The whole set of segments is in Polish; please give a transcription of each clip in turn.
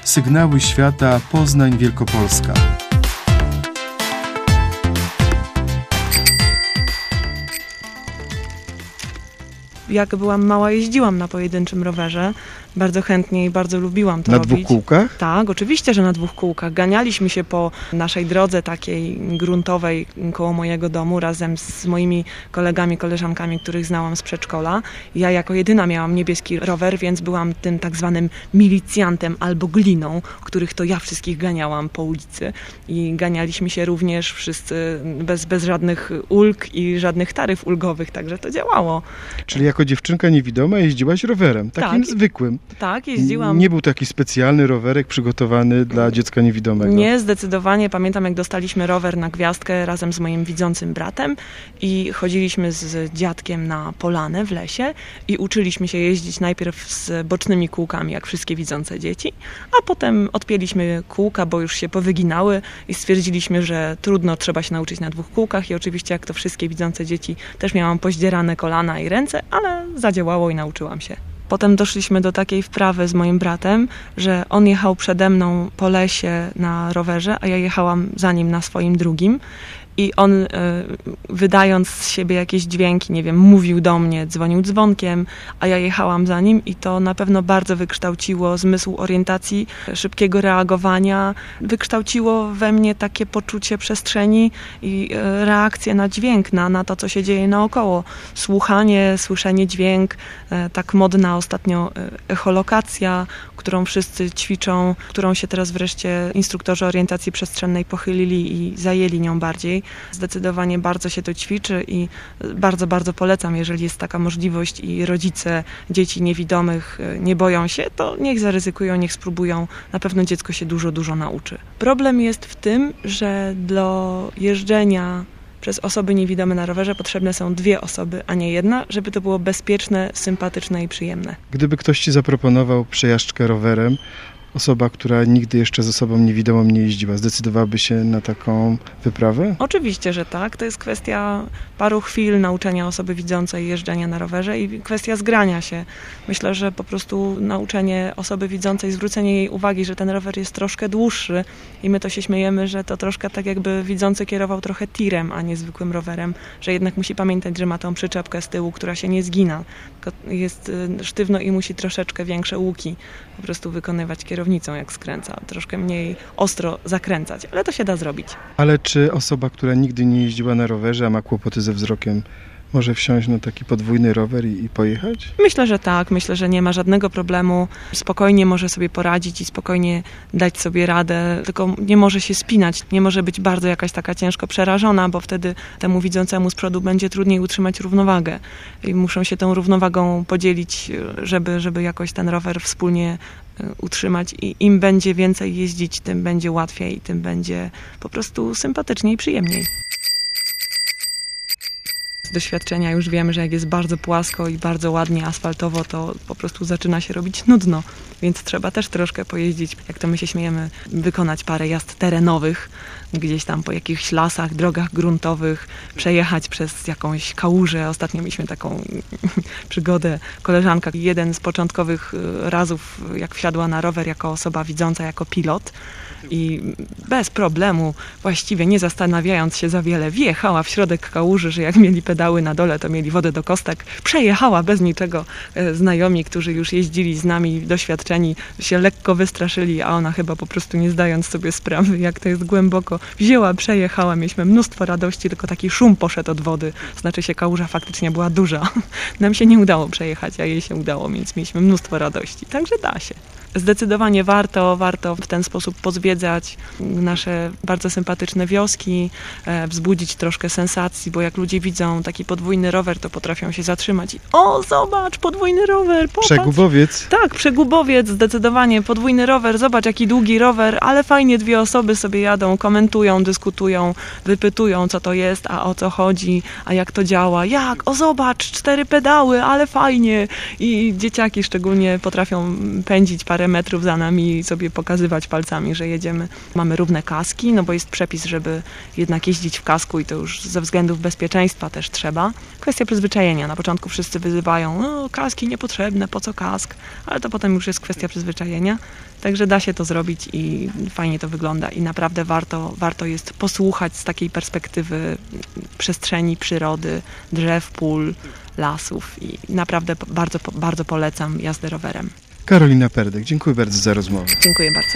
Sygnały świata Poznań Wielkopolska. Jak byłam mała, jeździłam na pojedynczym rowerze. Bardzo chętnie i bardzo lubiłam to robić. Na 2 kółkach? Tak, oczywiście, że na 2 kółkach. Ganialiśmy się po naszej drodze takiej gruntowej koło mojego domu razem z moimi kolegami, koleżankami, których znałam z przedszkola. Ja jako jedyna miałam niebieski rower, więc byłam tym tak zwanym milicjantem albo gliną, których to ja wszystkich ganiałam po ulicy. I ganialiśmy się również wszyscy bez żadnych ulg i żadnych taryf ulgowych, także to działało. Czyli jako dziewczynka niewidoma jeździłaś rowerem, takim zwykłym. Tak, jeździłam. Nie był to jakiś specjalny rowerek przygotowany dla dziecka niewidomego? Nie, zdecydowanie. Pamiętam, jak dostaliśmy rower na gwiazdkę razem z moim widzącym bratem i chodziliśmy z dziadkiem na polanę w lesie i uczyliśmy się jeździć najpierw z bocznymi kółkami, jak wszystkie widzące dzieci, a potem odpięliśmy kółka, bo już się powyginały i stwierdziliśmy, że trudno, trzeba się nauczyć na 2 kółkach i oczywiście, jak to wszystkie widzące dzieci, też miałam poździerane kolana i ręce, ale zadziałało i nauczyłam się. Potem doszliśmy do takiej wprawy z moim bratem, że on jechał przede mną po lesie na rowerze, a ja jechałam za nim na swoim drugim. I on, wydając z siebie jakieś dźwięki, nie wiem, mówił do mnie, dzwonił dzwonkiem, a ja jechałam za nim i to na pewno bardzo wykształciło zmysł orientacji, szybkiego reagowania, wykształciło we mnie takie poczucie przestrzeni i reakcję na dźwięk, na to, co się dzieje naokoło. Słuchanie, słyszenie dźwięk, tak modna ostatnio echolokacja, którą wszyscy ćwiczą, którą się teraz wreszcie instruktorzy orientacji przestrzennej pochylili i zajęli nią bardziej. Zdecydowanie bardzo się to ćwiczy i bardzo, bardzo polecam, jeżeli jest taka możliwość i rodzice dzieci niewidomych nie boją się, to niech zaryzykują, niech spróbują. Na pewno dziecko się dużo, dużo nauczy. Problem jest w tym, że do jeżdżenia przez osoby niewidome na rowerze potrzebne są 2 osoby, a nie 1, żeby to było bezpieczne, sympatyczne i przyjemne. Gdyby ktoś ci zaproponował przejażdżkę rowerem, osoba, która nigdy jeszcze z osobą niewidomą nie jeździła, zdecydowałaby się na taką wyprawę? Oczywiście, że tak. To jest kwestia paru chwil nauczenia osoby widzącej jeżdżenia na rowerze i kwestia zgrania się. Myślę, że po prostu nauczenie osoby widzącej, zwrócenie jej uwagi, że ten rower jest troszkę dłuższy i my to się śmiejemy, że to troszkę tak jakby widzący kierował trochę tirem, a nie zwykłym rowerem, że jednak musi pamiętać, że ma tą przyczepkę z tyłu, która się nie zgina, tylko jest sztywno i musi troszeczkę większe łuki po prostu wykonywać kierownicą, jak skręca, troszkę mniej ostro zakręcać, ale to się da zrobić. Ale czy osoba, która nigdy nie jeździła na rowerze, a ma kłopoty ze wzrokiem, może wsiąść na taki podwójny rower i pojechać? Myślę, że tak. Myślę, że nie ma żadnego problemu. Spokojnie może sobie poradzić i spokojnie dać sobie radę, tylko nie może się spinać, nie może być bardzo jakaś taka ciężko przerażona, bo wtedy temu widzącemu z przodu będzie trudniej utrzymać równowagę. I muszą się tą równowagą podzielić, żeby jakoś ten rower wspólnie utrzymać i im będzie więcej jeździć, tym będzie łatwiej, tym będzie po prostu sympatycznie i przyjemniej. Z doświadczenia już wiemy, że jak jest bardzo płasko i bardzo ładnie asfaltowo, to po prostu zaczyna się robić nudno, więc trzeba też troszkę pojeździć, jak to my się śmiejemy, wykonać parę jazd terenowych, gdzieś tam po jakichś lasach, drogach gruntowych, przejechać przez jakąś kałużę. Ostatnio mieliśmy taką przygodę. Koleżanka, jeden z początkowych razów, jak wsiadła na rower jako osoba widząca, jako pilot, i bez problemu, właściwie nie zastanawiając się za wiele, wjechała w środek kałuży, że jak mieli pedały na dole, to mieli wodę do kostek. Przejechała bez niczego. Znajomi, którzy już jeździli z nami, doświadczeni, się lekko wystraszyli, a ona chyba po prostu nie zdając sobie sprawy, jak to jest głęboko, wzięła, przejechała. Mieliśmy mnóstwo radości, tylko taki szum poszedł od wody. Znaczy się, kałuża faktycznie była duża. Nam się nie udało przejechać, a jej się udało, więc mieliśmy mnóstwo radości. Także da się. Zdecydowanie warto w ten sposób pozwiedzać nasze bardzo sympatyczne wioski, wzbudzić troszkę sensacji, bo jak ludzie widzą taki podwójny rower, to potrafią się zatrzymać i o, zobacz, podwójny rower, popatrz. Przegubowiec. Tak, przegubowiec, zdecydowanie, podwójny rower, zobacz jaki długi rower, ale fajnie 2 osoby sobie jadą, komentują, dyskutują, wypytują co to jest, a o co chodzi, a jak to działa, jak, o zobacz, 4 pedały, ale fajnie i dzieciaki szczególnie potrafią pędzić parę parę metrów za nami i sobie pokazywać palcami, że jedziemy. Mamy równe kaski, no bo jest przepis, żeby jednak jeździć w kasku i to już ze względów bezpieczeństwa też trzeba. Kwestia przyzwyczajenia. Na początku wszyscy wyzywają, no kaski niepotrzebne, po co kask? Ale to potem już jest kwestia przyzwyczajenia. Także da się to zrobić i fajnie to wygląda i naprawdę warto jest posłuchać z takiej perspektywy przestrzeni, przyrody, drzew, pól, lasów i naprawdę bardzo polecam jazdę rowerem. Karolina Perdek, dziękuję bardzo za rozmowę. Dziękuję bardzo.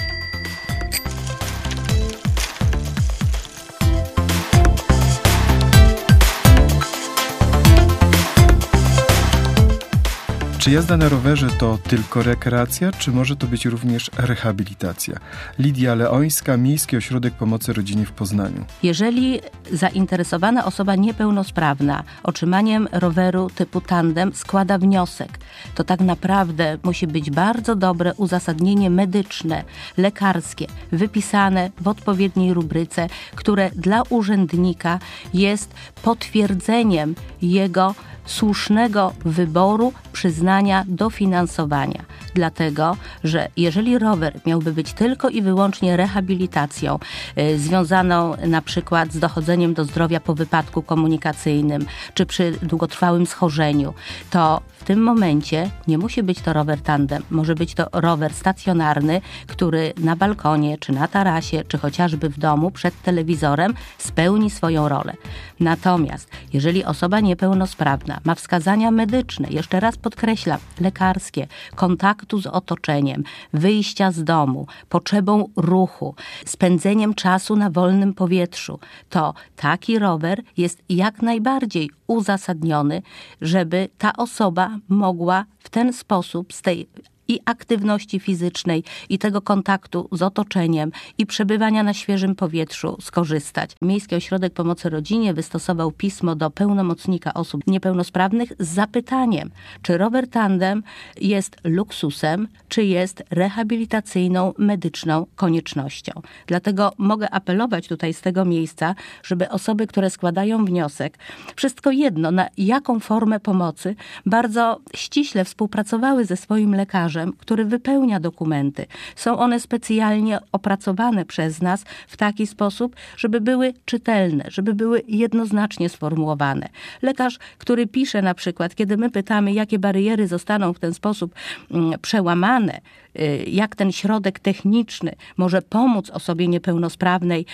Czy jazda na rowerze to tylko rekreacja, czy może to być również rehabilitacja? Lidia Leońska, Miejski Ośrodek Pomocy Rodzinie w Poznaniu. Jeżeli zainteresowana osoba niepełnosprawna otrzymaniem roweru typu tandem składa wniosek, to tak naprawdę musi być bardzo dobre uzasadnienie medyczne, lekarskie, wypisane w odpowiedniej rubryce, które dla urzędnika jest potwierdzeniem jego słusznego wyboru przyznania dofinansowania. Dlatego, że jeżeli rower miałby być tylko i wyłącznie rehabilitacją związaną na przykład z dochodzeniem do zdrowia po wypadku komunikacyjnym czy przy długotrwałym schorzeniu, to w tym momencie nie musi być to rower tandem. Może być to rower stacjonarny, który na balkonie, czy na tarasie, czy chociażby w domu przed telewizorem spełni swoją rolę. Natomiast jeżeli osoba niepełnosprawna ma wskazania medyczne, jeszcze raz podkreślam, lekarskie, kontaktu z otoczeniem, wyjścia z domu, potrzebą ruchu, spędzeniem czasu na wolnym powietrzu, to taki rower jest jak najbardziej uzasadniony, żeby ta osoba mogła w ten sposób z tej i aktywności fizycznej, i tego kontaktu z otoczeniem, i przebywania na świeżym powietrzu skorzystać. Miejski Ośrodek Pomocy Rodzinie wystosował pismo do pełnomocnika osób niepełnosprawnych z zapytaniem, czy rower tandem jest luksusem, czy jest rehabilitacyjną, medyczną koniecznością. Dlatego mogę apelować tutaj z tego miejsca, żeby osoby, które składają wniosek, wszystko jedno, na jaką formę pomocy, bardzo ściśle współpracowały ze swoim lekarzem, który wypełnia dokumenty. Są one specjalnie opracowane przez nas w taki sposób, żeby były czytelne, żeby były jednoznacznie sformułowane. Lekarz, który pisze na przykład, kiedy my pytamy, jakie bariery zostaną w ten sposób przełamane, jak ten środek techniczny może pomóc osobie niepełnosprawnej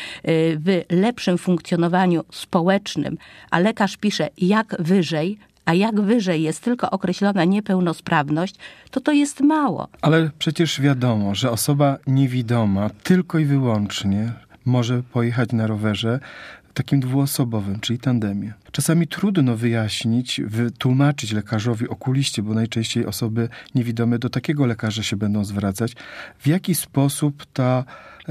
w lepszym funkcjonowaniu społecznym, a lekarz pisze jak wyżej, a jak wyżej jest tylko określona niepełnosprawność, to jest mało. Ale przecież wiadomo, że osoba niewidoma tylko i wyłącznie może pojechać na rowerze takim dwuosobowym, czyli tandemie. Czasami trudno wyjaśnić, wytłumaczyć lekarzowi, okuliście, bo najczęściej osoby niewidome do takiego lekarza się będą zwracać, w jaki sposób ta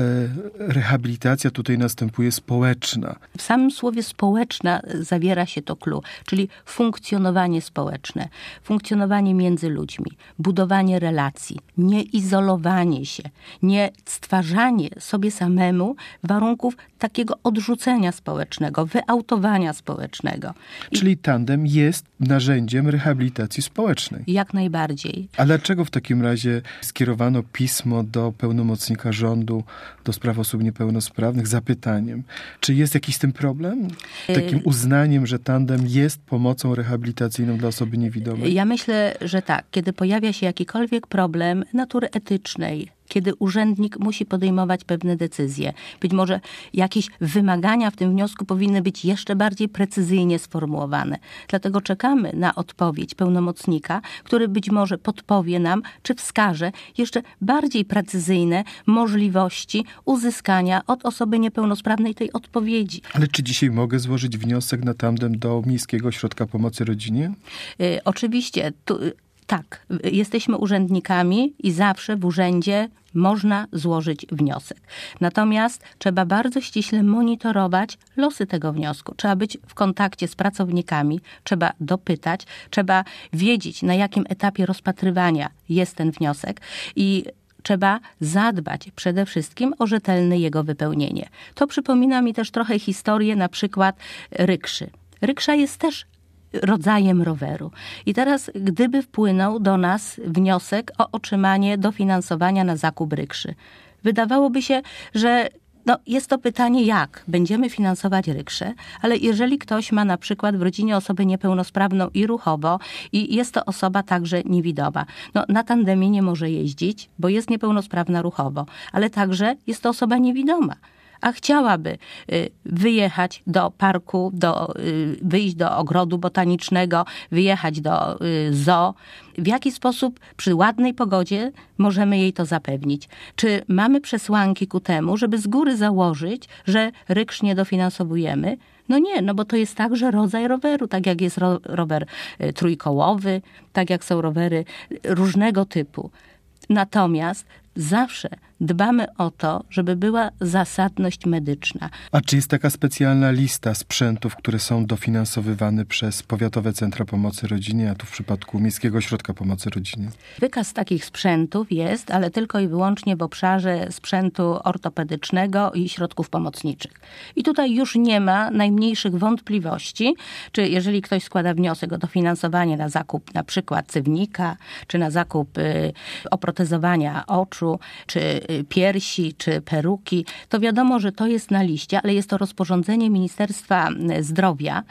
rehabilitacja tutaj następuje społeczna. W samym słowie społeczna zawiera się to clue, czyli funkcjonowanie społeczne, funkcjonowanie między ludźmi, budowanie relacji, nie izolowanie się, nie stwarzanie sobie samemu warunków takiego odrzucenia społecznego, wyautowania społecznego. Czyli tandem jest narzędziem rehabilitacji społecznej. Jak najbardziej. A dlaczego w takim razie skierowano pismo do pełnomocnika rządu do spraw osób niepełnosprawnych z zapytaniem, czy jest jakiś z tym problem? Takim uznaniem, że tandem jest pomocą rehabilitacyjną dla osoby niewidomej? Ja myślę, że tak. Kiedy pojawia się jakikolwiek problem natury etycznej, kiedy urzędnik musi podejmować pewne decyzje. Być może jakieś wymagania w tym wniosku powinny być jeszcze bardziej precyzyjnie sformułowane. Dlatego czekamy na odpowiedź pełnomocnika, który być może podpowie nam, czy wskaże jeszcze bardziej precyzyjne możliwości uzyskania od osoby niepełnosprawnej tej odpowiedzi. Ale czy dzisiaj mogę złożyć wniosek na tandem do Miejskiego Ośrodka Pomocy Rodzinie? Oczywiście. Tak, jesteśmy urzędnikami i zawsze w urzędzie można złożyć wniosek. Natomiast trzeba bardzo ściśle monitorować losy tego wniosku. Trzeba być w kontakcie z pracownikami, trzeba dopytać, trzeba wiedzieć, na jakim etapie rozpatrywania jest ten wniosek i trzeba zadbać przede wszystkim o rzetelne jego wypełnienie. To przypomina mi też trochę historię na przykład rykszy. Ryksza jest też rodzajem roweru. I teraz, gdyby wpłynął do nas wniosek o otrzymanie dofinansowania na zakup rykszy, wydawałoby się, że jest to pytanie, jak będziemy finansować rykszę, ale jeżeli ktoś ma na przykład w rodzinie osobę niepełnosprawną i ruchowo i jest to osoba także niewidoma, na tandemie nie może jeździć, bo jest niepełnosprawna ruchowo, ale także jest to osoba niewidoma, a chciałaby wyjechać do parku, wyjść do ogrodu botanicznego, wyjechać do zoo. W jaki sposób przy ładnej pogodzie możemy jej to zapewnić? Czy mamy przesłanki ku temu, żeby z góry założyć, że ryksz nie dofinansowujemy? Nie, bo to jest także rodzaj roweru, tak jak jest rower trójkołowy, tak jak są rowery różnego typu. Natomiast zawsze dbamy o to, żeby była zasadność medyczna. A czy jest taka specjalna lista sprzętów, które są dofinansowywane przez powiatowe centra pomocy rodzinie, a tu w przypadku Miejskiego Ośrodka Pomocy Rodzinie? Wykaz takich sprzętów jest, ale tylko i wyłącznie w obszarze sprzętu ortopedycznego i środków pomocniczych. I tutaj już nie ma najmniejszych wątpliwości, czy jeżeli ktoś składa wniosek o dofinansowanie na zakup na przykład cywnika, czy na zakup oprotezowania oczu, czy piersi, czy peruki, to wiadomo, że to jest na liście, ale jest to rozporządzenie Ministerstwa Zdrowia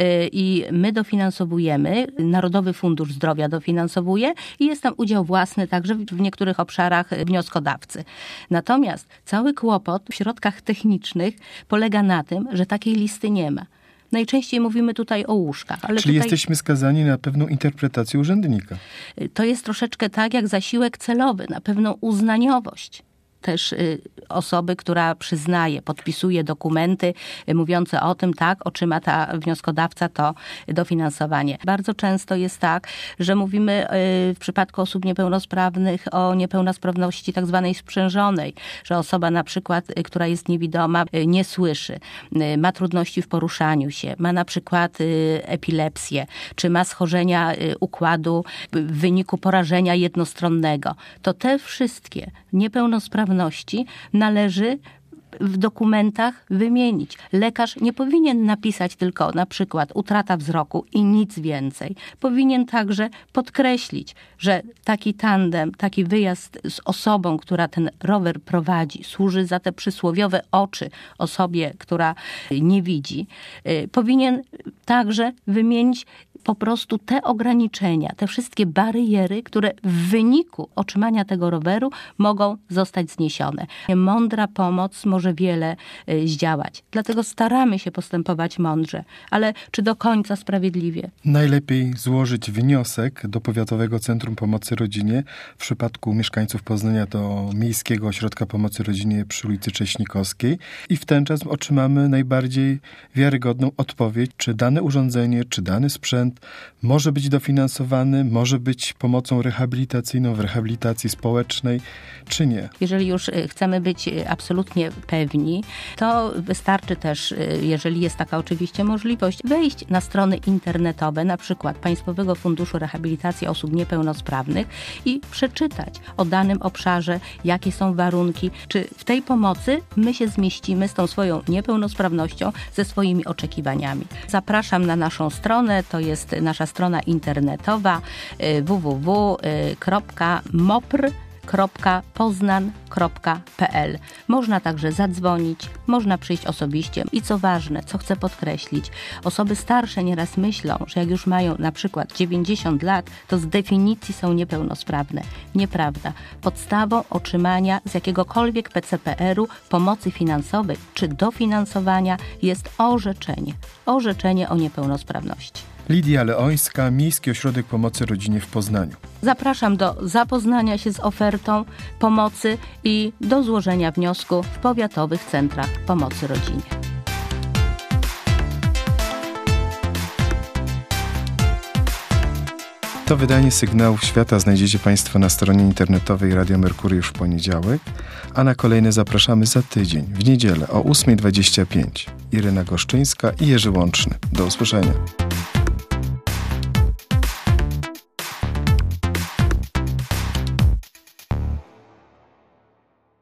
i my dofinansowujemy, Narodowy Fundusz Zdrowia dofinansowuje i jest tam udział własny także w niektórych obszarach wnioskodawcy. Natomiast cały kłopot w środkach technicznych polega na tym, że takiej listy nie ma. Najczęściej mówimy tutaj o łóżkach. Ale czyli jesteśmy skazani na pewną interpretację urzędnika. To jest troszeczkę tak jak zasiłek celowy, na pewną uznaniowość. Też osoby, która przyznaje, podpisuje dokumenty mówiące o tym, tak, otrzyma ta wnioskodawca to dofinansowanie. Bardzo często jest tak, że mówimy w przypadku osób niepełnosprawnych o niepełnosprawności tak zwanej sprzężonej, że osoba na przykład, która jest niewidoma, nie słyszy, ma trudności w poruszaniu się, ma na przykład epilepsję, czy ma schorzenia układu w wyniku porażenia jednostronnego. To te wszystkie niepełnosprawności należy w dokumentach wymienić. Lekarz nie powinien napisać tylko na przykład utrata wzroku i nic więcej. Powinien także podkreślić, że taki tandem, taki wyjazd z osobą, która ten rower prowadzi, służy za te przysłowiowe oczy osobie, która nie widzi. Powinien także wymienić po prostu te ograniczenia, te wszystkie bariery, które w wyniku otrzymania tego roweru mogą zostać zniesione. Mądra pomoc może wiele zdziałać. Dlatego staramy się postępować mądrze, ale czy do końca sprawiedliwie? Najlepiej złożyć wniosek do Powiatowego Centrum Pomocy Rodzinie. W przypadku mieszkańców Poznania do Miejskiego Ośrodka Pomocy Rodzinie przy ulicy Cześnikowskiej i w ten czas otrzymamy najbardziej wiarygodną odpowiedź, czy dane urządzenie, czy dany sprzęt może być dofinansowany, może być pomocą rehabilitacyjną w rehabilitacji społecznej, czy nie. Jeżeli już chcemy być absolutnie pewni, to wystarczy też, jeżeli jest taka oczywiście możliwość, wejść na strony internetowe, na przykład Państwowego Funduszu Rehabilitacji Osób Niepełnosprawnych i przeczytać o danym obszarze, jakie są warunki, czy w tej pomocy my się zmieścimy z tą swoją niepełnosprawnością, ze swoimi oczekiwaniami. Zapraszam na naszą stronę, to jest nasza strona internetowa www.mopr.poznan.pl. Można także zadzwonić, można przyjść osobiście i co ważne, co chcę podkreślić, osoby starsze nieraz myślą, że jak już mają na przykład 90 lat, to z definicji są niepełnosprawne. Nieprawda. Podstawą otrzymania z jakiegokolwiek PCPR-u pomocy finansowej czy dofinansowania jest orzeczenie o niepełnosprawności. Lidia Leońska, Miejski Ośrodek Pomocy Rodzinie w Poznaniu. Zapraszam do zapoznania się z ofertą pomocy i do złożenia wniosku w powiatowych centrach pomocy rodzinie. To wydanie Sygnałów Świata znajdziecie Państwo na stronie internetowej Radia Merkury już w poniedziałek, a na kolejne zapraszamy za tydzień, w niedzielę o 8:25. Iryna Goszczyńska i Jerzy Łączny. Do usłyszenia.